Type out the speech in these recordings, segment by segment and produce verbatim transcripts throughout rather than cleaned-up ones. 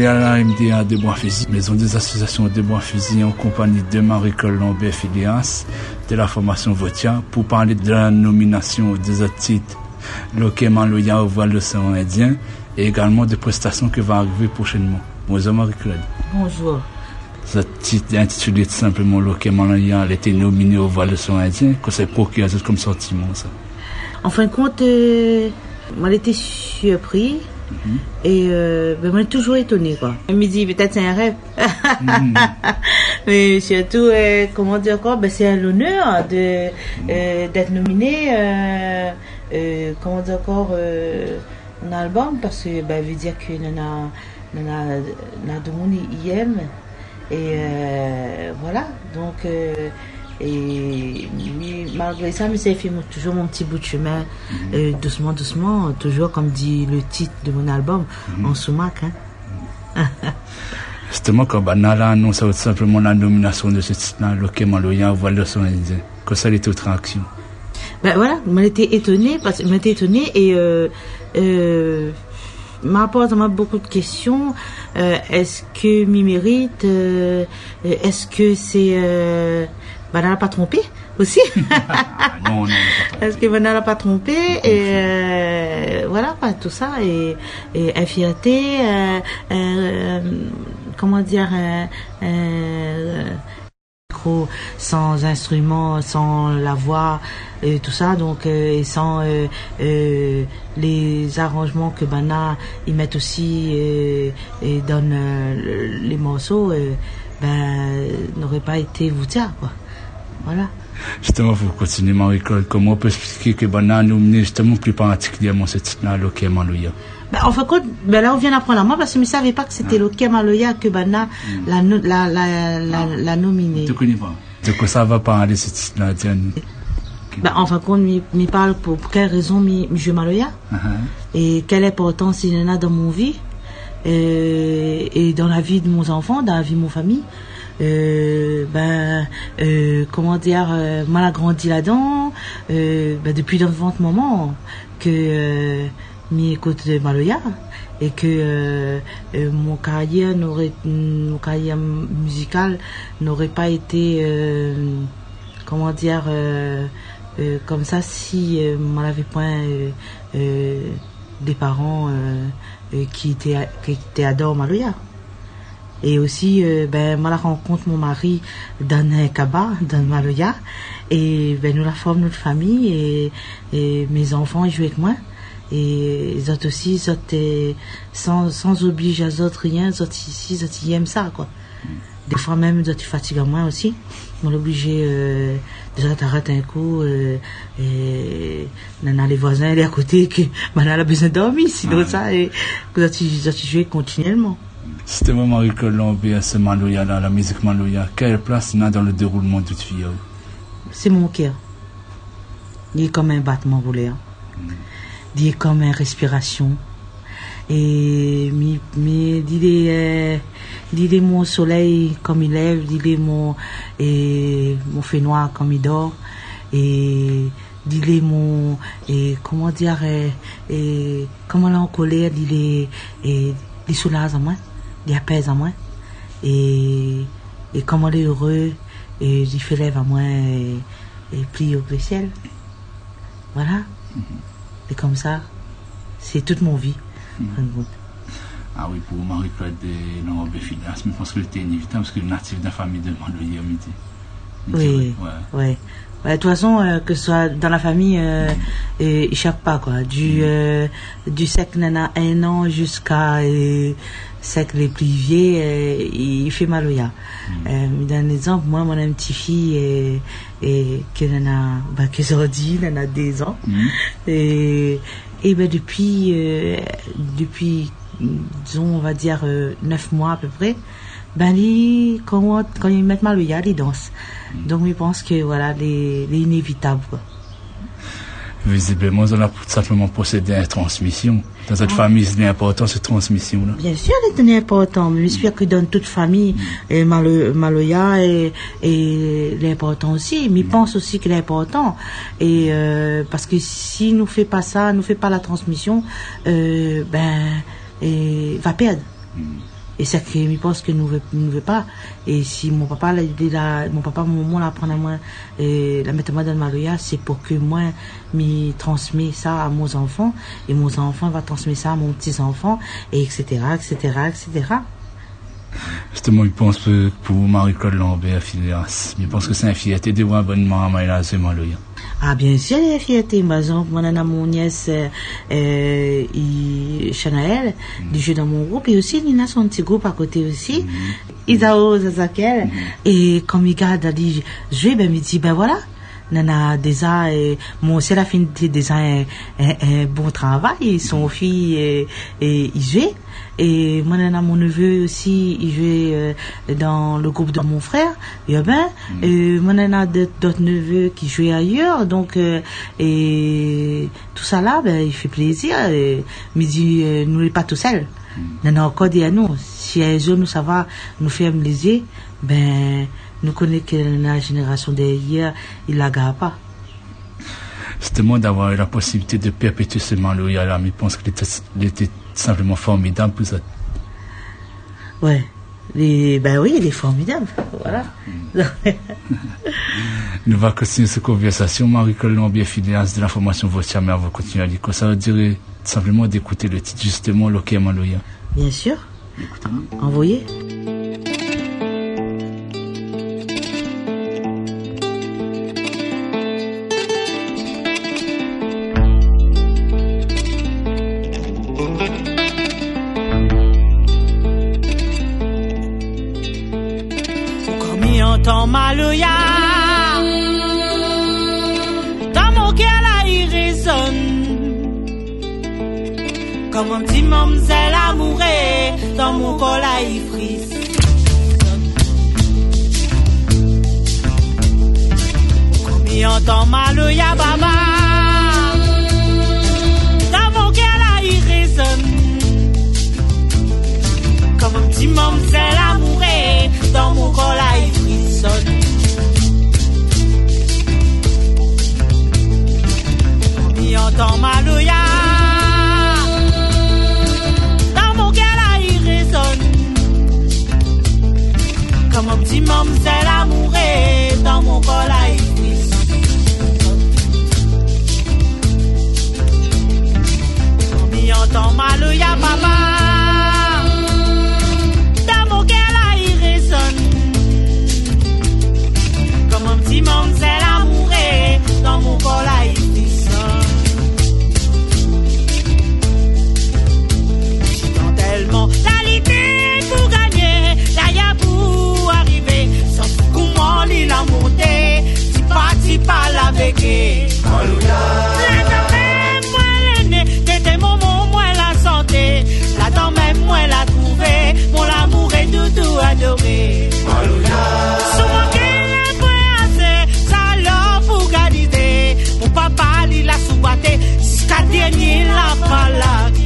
à M D A de Bois-Fusil, maison des associations de Bois-Fusil en compagnie de Marie-Claude Lambert Phileas de la formation Votia pour parler de la nomination des autres titres Loké Maloya au voile de l'océan Indien et également des prestations qui vont arriver prochainement. Bonjour Marie-Claude. Bonjour. Ce titre intitulé tout simplement Loké Maloya, elle a été nominée au voile de l'océan Indien. Qu'est-ce que ça procure comme sentiment ça? En fin de compte, euh, moi j'étais surpris. Mm-hmm. Et euh, ben, moi j'ai toujours étonné quoi. Je me dis peut-être c'est un rêve. Mm-hmm. Mais surtout euh, comment dire quoi, ben, c'est un honneur de euh, d'être nominé euh, euh, comment dire encore euh, un album parce que ben veut dire que nous a nous a nous a tout le monde y aime et euh, voilà donc euh, et malgré ça, mais ça fait toujours mon petit bout de chemin, mm-hmm. euh, doucement, doucement, toujours comme dit le titre de mon album, mm-hmm. en sumac. Hein. Justement, quand Banala annonce tout simplement la nomination de ce titre-là, Loké Maloya, voile de l'océan Indien, que ça a été autre action. Ben voilà, je m'étais étonnée, parce que m'étais étonnée et euh, euh, m'a posé beaucoup de questions. Euh, est-ce que m'y mérite euh, Est-ce que c'est euh, Banana n'a pas trompé aussi. non, non, Est-ce que Banana n'a pas trompé et euh, voilà pas tout ça et, et infierté, euh, euh, comment dire, euh, euh, micro sans instrument, sans la voix et tout ça donc euh, et sans euh, euh, les arrangements que Banana ils mettent aussi euh, et donnent euh, les morceaux, euh, ben n'aurait pas été Votia quoi. Voilà. Justement, pour continuer, Marie-Claude, comment on peut expliquer que Banana a nominé justement plus particulièrement ce titre-là, Loké Maloya? Ben, en fait, ben là, on vient d'apprendre à moi parce que je ne savais pas que c'était ah. Loké Maloya que Banana mm. la, la, la, la, ah. la nominé. Tu ne connais pas? De quoi ça va parler ce titre-là? Ben, en fin de compte, je parle pour, pour quelle raison je joue Maloya uh-huh. et quelle importance il y en a dans mon vie et, et dans la vie de mes enfants, dans la vie de mon famille. Euh, ben euh, comment dire euh, moi j'ai grandi là-dedans euh, ben, depuis le moment que euh, m'y écoute de Maloya et que euh, euh, mon carrière n'aurait mon carrière musicale n'aurait pas été euh, comment dire euh, euh, comme ça si euh, moi n'avais point euh, euh, des parents euh, euh, qui étaient qui étaient adorent Maloya. Et aussi, euh, ben, moi, la rencontre mon mari dans un Kaba, dans Maloya. Et, ben, nous la formons notre famille et, et mes enfants, ils jouent avec moi. Et les autres aussi, les autres, sans, sans obliger les autres rien, les autres ici, les autres, ils aiment ça, quoi. Des fois même, les autres, ils fatiguent moi aussi. On est obligé, euh, déjà, t'arrêtes un coup, euh, et, on a les voisins, les à côté, que, ben, on a besoin de dormir, sinon ah. ça, et, les autres, ils jouent continuellement. C'était vraiment Marie-Claude Lambert, ce Maloya là, la musique Maloya. Quelle place il a dans le déroulement de toute vie? C'est mon cœur. Il est comme un battement roulé. Mm. Il est comme une respiration. Et mais il est, il est mon soleil comme il lève, il est mon et mon fait noir comme il dort. Et il est mon et comment dire et, et comment là en colère, il est et il soulage à moi. Il apaise à moi et, et comment il est heureux et il fait lève à moi et, et plie au ciel. Voilà. Mm-hmm. Et comme ça, c'est toute mon vie. Mm-hmm. Ah oui, pour Marie-Claude Lambert Phileas, je pense que c'était inévitable parce que le natif de la famille de Maloya. Oui, ouais. ouais. De toute façon, euh, que ce soit dans la famille, euh, il échappe pas quoi. Du euh, du sec nana un an jusqu'à euh, sec les plus vieux, euh, il fait Maloya. Mm. Euh, dans l'exemple, moi, mon petite fille et et qui nana, bah qui aujourd'hui, nana deux ans. Mm. Et et ben depuis euh, depuis disons on va dire euh, neuf mois à peu près. Ben, les, quand, quand ils mettent Maloya, ils dansent. Mm. Donc, je pense que, voilà, les, les inévitables, quoi. Visiblement, on a simplement procédé à la transmission. Dans cette ah. famille, c'est important, cette transmission-là. Bien sûr, c'est important. Mais j'espère que dans toute famille, mm. et Malo, Maloya est, est l'important aussi. Mais je mm. pense aussi qu'il est important. Et, euh, parce que si nous fait pas ça, nous fait pas la transmission, euh, ben, et, va perdre. Mm. et c'est que je pense que nous veut nous veut pas. Et si mon papa là, là mon papa mon maman la prend à moi et la mettre moi dans le Maloya, c'est pour que moi m'y transmets ça à mes enfants, et mes enfants va transmettre ça à mon petits enfants, et etc etc etc. Justement, je pense que pour Marie-Claude Lambert, Phileas, je pense que c'est une fierté de voir bonne maman là, c'est Maloya. Ah bien sûr, il y a fierté. Par exemple, moi, j'ai mon nièce euh, euh, Chanaël, mm. qui joue dans mon groupe, et aussi Nina son petit groupe à côté aussi, mm. Isao Zazakel, mm. et comme il garde, elle dit jouer, ben il dit ben voilà. Nana déjà et mon c'est la fin de déjà un, un, un bon travail, son fille et, et il jouait, et moi nana mon neveu aussi il jouait euh, dans le groupe de mon frère et ben mm. et moi nana d'autres neveux qui jouaient ailleurs, donc euh, et tout ça là ben il fait plaisir, et me dit euh, nous n'est pas tout seul, mm. nana encore dit à nous si les autres nous ça va nous faire plaisir, ben nous connaissons que la génération d'hier, il ne la garde pas. Justement, d'avoir eu la possibilité de perpétuer ce Maloya là, mais je pense qu'il était, était simplement formidable pour ça. Ouais, les, ben oui, il est formidable. Voilà. Nous allons continuer cette conversation. Marie-Claude Lambert, Phileas de la formation Votia, mais on va continuer à dire que ça veut dire simplement d'écouter le titre, justement, le qu'est Maloya. Bien sûr. Envoyez. Ton Maloya, dans mon cœur là il résonne, comme un petit mamzelle amourée, dans mon corps là il frise. Combien ton Maloya baba, dans mon cœur là il résonne, comme un petit mamzelle amourée, dans mon corps là il frise. Combien entend Maloya, dans mon cœur là il résonne, comme un petit mamzelle amourée, dans mon corps là il frise. Combien entend Maloya papa, dans mon cœur là il résonne, comme un petit mamzelle amourée, dans mon corps là il frissonne. J'entends tellement qualité pour gagner, là y'a pour arriver, sans comment il a monté, si pas, si pas la véquée. Là dans même moi l'aîné, t'étais mon mon moi la santé, là dans même moi la trouvé, mon amour est doudou adoré. Sous mon cœur mon papa il a sous-batté jusqu'à dernier la palade.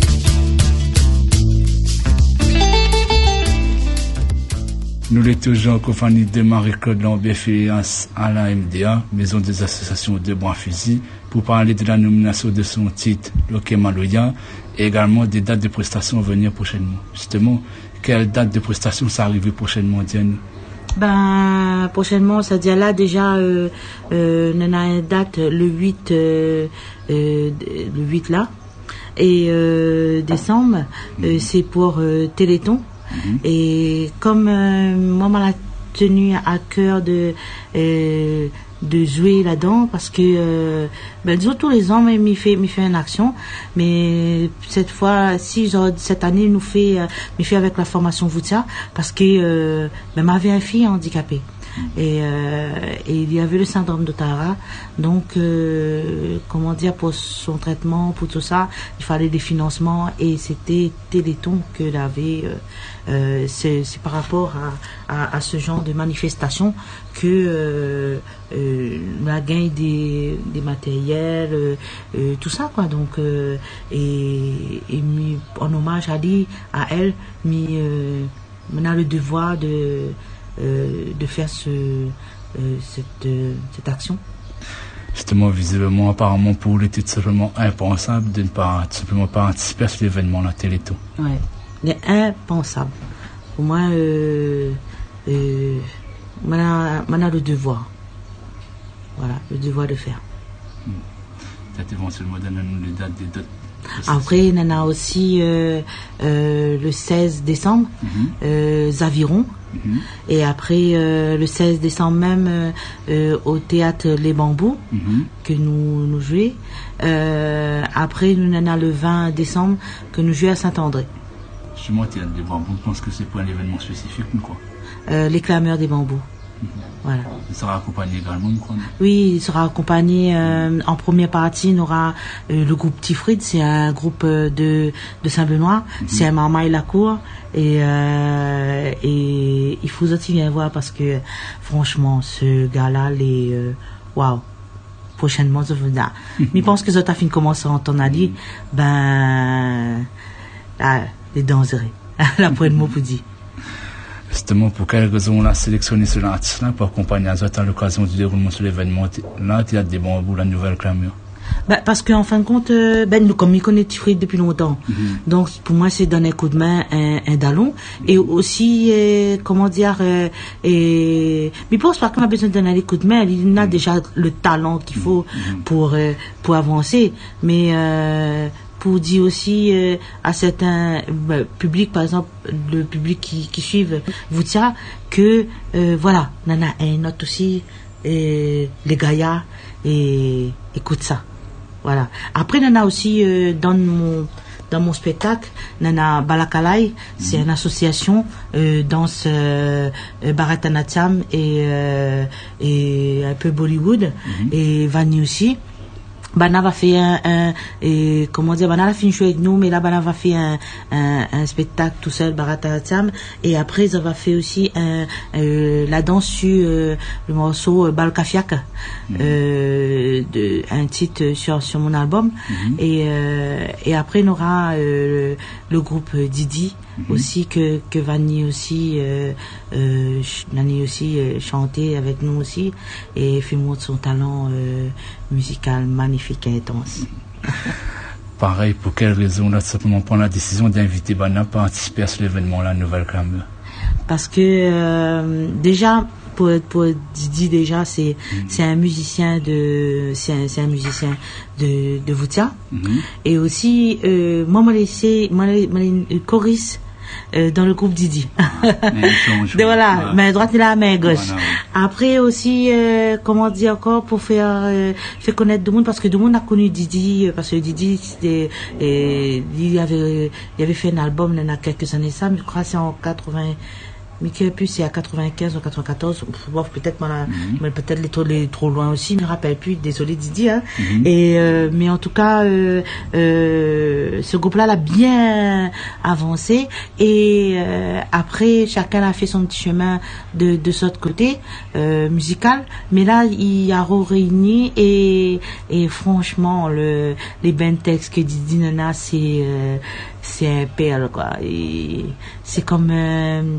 Nous les toujours en compagnie de Marie-Claude Lambert, Phileas à la M D A, Maison des associations de Bois-Fusil, pour parler de la nomination de son titre, le Maloya, et également des dates de prestations à venir prochainement. Justement, quelle date de prestation ça arrive prochainement, Diane? Ben, prochainement, c'est-à-dire là, déjà, euh, euh, on a une date le huit, euh, euh, le huit là. Et, euh, décembre, euh, c'est pour, euh, Téléthon. Mm-hmm. Et comme, euh, moi, m'a tenu à cœur de, euh, de jouer là-dedans, parce que, euh, ben, disons, tous les ans, mais m'y fait, m'y fait une action. Mais cette fois, si, genre, cette année, nous fait, euh, m'y fait avec la formation Votia, parce que, euh, ben, ma vieille fille est handicapée. Et, euh, et il y avait le syndrome d'Ohtara, donc euh, comment dire, pour son traitement, pour tout ça, il fallait des financements, et c'était Téléthon que l'avait. Euh, euh, c'est, c'est par rapport à, à, à ce genre de manifestation que euh, euh, la gain des, des matériels, euh, euh, tout ça quoi. Donc euh, et, et mis, en hommage à lui, à elle, mis, euh, on a le devoir de Euh, de faire ce, euh, cette, euh, cette action. Justement, visiblement, apparemment, pour lui, c'était simplement impensable de ne pas, simplement pas anticiper à cet événement, la Téléthon. Ouais, il est impensable. pour moi, euh, euh, on a, on a le devoir. Voilà, le devoir de faire. Peut-être éventuellement donner les dates des dates. Après, on a aussi euh, euh, le seize décembre, mm-hmm. euh, Zaviron. Mm-hmm. Et après, euh, le seize décembre même, euh, euh, au théâtre Les Bambous, mm-hmm. que nous, nous jouons. Euh, après, nous en a le vingt décembre, que nous jouons à Saint-André. Justement, théâtre Les Bambous, je pense que c'est pour un événement spécifique ou quoi? euh, Les Clameurs des Bambous. Voilà. Il sera accompagné également, quoi. Oui, il sera accompagné euh, en première partie. On aura euh, le groupe Tifrid, c'est un groupe euh, de de Saint-Benoît, mm-hmm. c'est un Marmaille Lacour et euh, et il faut aussi bien voir parce que franchement ce gars-là, les waouh. Wow. Prochainement, je veux dire. Mais je pense que ça t'a fini de commencer à entendre aller, ben là, les dangereux. La point de mot pour dire. Justement, pour quelle raison on a sélectionné ce artiste-là pour accompagner à à l'occasion du déroulement de l'événement là, il y a des bons la nouvelle Clameur? Ben, parce qu'en fin de compte, euh, ben, nous, comme il connaît Tifrid depuis longtemps, mm-hmm. donc pour moi c'est donner un coup de main, un, un dallon, mm-hmm. et aussi, euh, comment dire, euh, et, mais je pense pas qu'on a besoin de donner des coups de main, il a mm-hmm. déjà le talent qu'il faut mm-hmm. pour, euh, pour avancer, mais euh, pour dire aussi euh, à certains euh, publics, par exemple le public qui, qui suivent Voutia, que euh, voilà, on a un autre aussi, euh, les Gaïa, et écoute ça. Voilà. Après, on a aussi euh, dans mon dans mon spectacle, on a Balakalai, mm-hmm. c'est une association euh, danse euh, Bharatanatyam et euh, et un peu Bollywood mm-hmm. et Vanni aussi. Bana va faire un, un et comment dire, Bana a fait une show avec nous, mais là Bana va faire un, un, un spectacle tout seul, Bharatanatyam, et après ça va faire aussi un, euh, la danse sur euh, le morceau Balkafiak, mm-hmm. euh, de un titre sur sur mon album, mm-hmm. et euh, et après on aura euh, le, le groupe Didi mm-hmm. aussi que que Vanni aussi euh, euh, Nani aussi euh, chanté avec nous aussi et fait montrer son talent euh, musical magnifique et intense. Pareil, pour quelle raison on a simplement pris la décision d'inviter Bana à participer à cet événement, la nouvelle Clameur? Parce que euh, déjà pour pour Didi déjà c'est mm-hmm. c'est un musicien de c'est un, c'est un musicien de de Voutia mm-hmm. et aussi euh, moi m'a laissé m'a laissé choriste Euh, dans le groupe Didi. Ah, de voilà, ouais. Main droite et la main gauche. Voilà, ouais. Après aussi, euh, comment dire encore, pour faire, euh, faire connaître tout le monde, parce que tout le monde a connu Didi, parce que Didi, c'était, et, il avait, il avait fait un album il y a quelques années ça, mais je crois que c'est en quatre-vingts, mais qui plus c'est à quatre-vingt-quinze ou quatre-vingt-quatorze, bon, peut-être moi mm-hmm. peut-être les trop les trop loin aussi, je me rappelle plus, désolé Didi hein. Mm-hmm. Et euh, mais en tout cas euh, euh, ce groupe-là l'a bien avancé et euh, après chacun a fait son petit chemin de de cet côté euh, musical, mais là il y a réuni et et franchement le les bentex que Didi Nana c'est euh, c'est un perle quoi et c'est comme euh,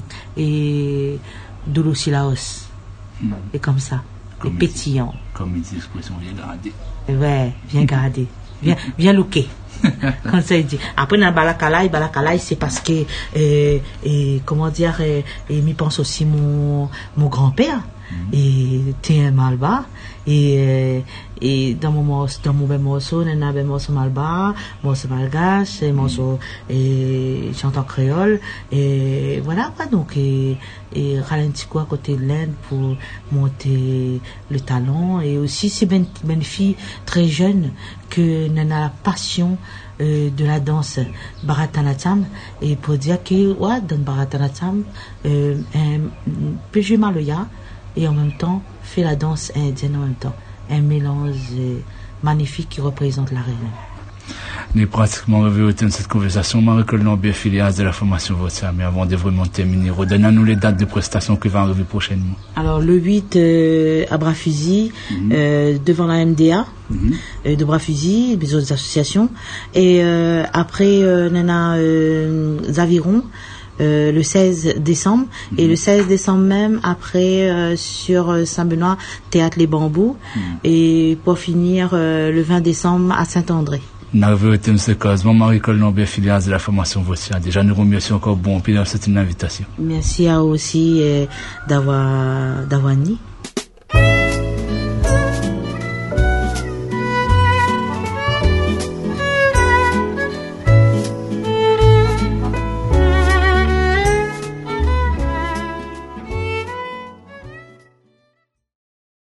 et de l'eau Laos mm. et comme ça et pétillant comme il dit l'expression bien gardé ouais bien gardé bien bien looké comme ça il dit après dans Balakalai Balakalai c'est parce que euh, et comment dire et, et m'y pense aussi mon mon grand-père mm. et t'es un malba et euh, et dans mon dans mon morceau on a un morceau malba morceau malgache et morceau et chantant créole et voilà quoi donc et et ralenti quoi à côté de l'Inde pour monter le talent et aussi c'est ben ben fille très jeune que on a la passion euh, de la danse Bharatanatyam et pour dire que ouais dans Bharatanatyam euh, un peut jouer maloya et en même temps fait la danse indienne en même temps. Un mélange euh, magnifique qui représente la Réunion. On est pratiquement arrivé au terme de cette conversation. Marie-Claude Lambert, filiale de la formation Voutia. Mais avant de vraiment terminer, redonnez-nous les dates de prestation qui vont arriver prochainement. Alors, le huit euh, à Bras-Fusil, mm-hmm. euh, devant la M D A, mm-hmm. euh, de Bras-Fusil, des autres associations. Et euh, après, euh, on a euh, Zaviron. Euh, le seize décembre mmh. et le seize décembre même après euh, sur euh, Saint-Benoît théâtre Les Bambous mmh. et pour finir euh, le vingt décembre à Saint-André. Nous avons été M. Cosmo, Marie-Cole Lambert, filiale de la formation Vautien. Déjà, nous remercions encore bon, puis c'est une invitation. Merci à vous aussi euh, d'avoir, d'avoir dit.